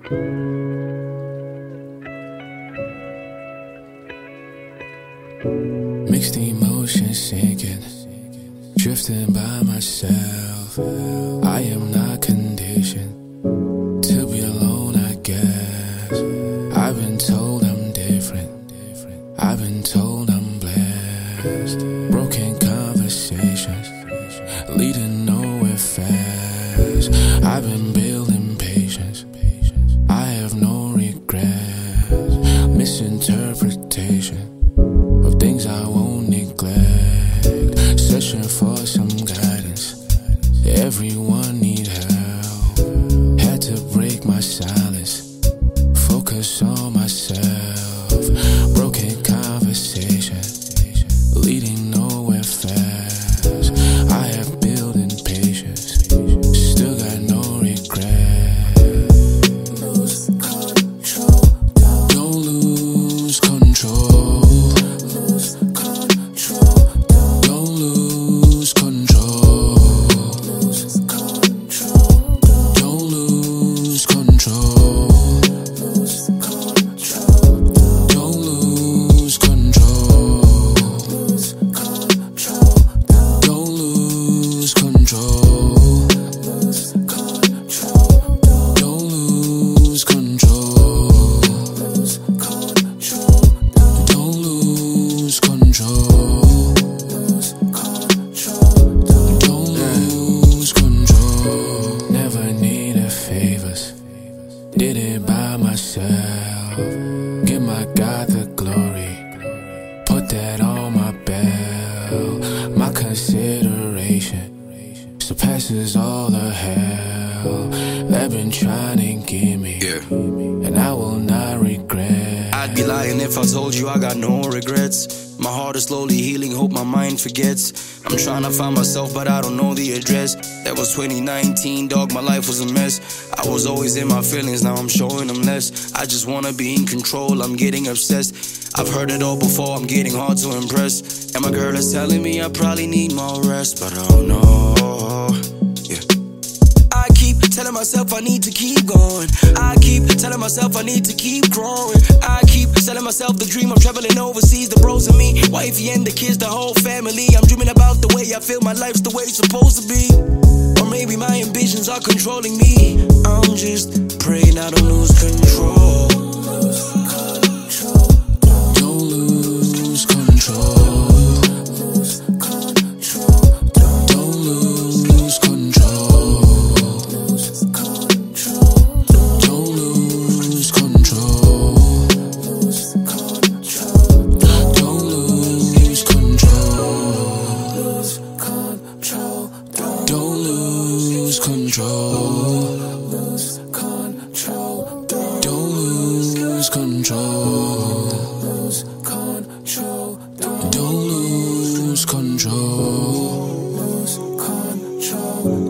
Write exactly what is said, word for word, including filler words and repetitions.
Mixed emotions sinking, drifting by myself. I am not conditioned to be alone, I guess. I've been told I'm different, I've been told I'm blessed. Broken conversations leading nowhere fast. I've been building patience, I have no regrets. Misinterpretation of things I won't neglect. Searching for some guidance, everyone need help. Had to break my silence, focus on myself. Broken conversation, leading nowhere fast. I have building patience, still got no regret. Lose control, don't lose control. Lose control, don't lose control. Lose control, don't lose control. Lose control, don't lose control. Lose control, don't lose control. Lose control, don't lose control. Lose control, don't lose control. Lose control, don't lose control. Never needed favors, did it by myself. Give my God the glory, put that on my belt. My consideration surpasses all the hell they've been trying to give me, Yeah. and I will not regret. I'd be lying if I told you I got no regrets. My heart is slowly healing, hope my mind forgets. I'm trying to find myself, but I don't know the address. That was twenty nineteen, dog, my life was a mess. I was always in my feelings, now I'm showing them less. I just wanna be in control, I'm getting obsessed. I've heard it all before, I'm getting hard to impress. And my girl is telling me I probably need more rest, but I don't know. Yeah. I keep telling myself I need to keep going. I keep telling myself I need to keep growing. I keep telling myself the dream of traveling overseas, the bros and me, wifey and the kids, the whole family. I'm dreaming about the way I feel my life's the way it's supposed to be. Or maybe my ambitions are controlling me. I'm just praying I don't lose control. Lose control, Don't lose control. lose control, Don't lose control. lose control, Don't lose control. lose control, Don't lose control. lose control, Don't lose control. lose control, Don't lose control. lose control, Don't lose control. lose control.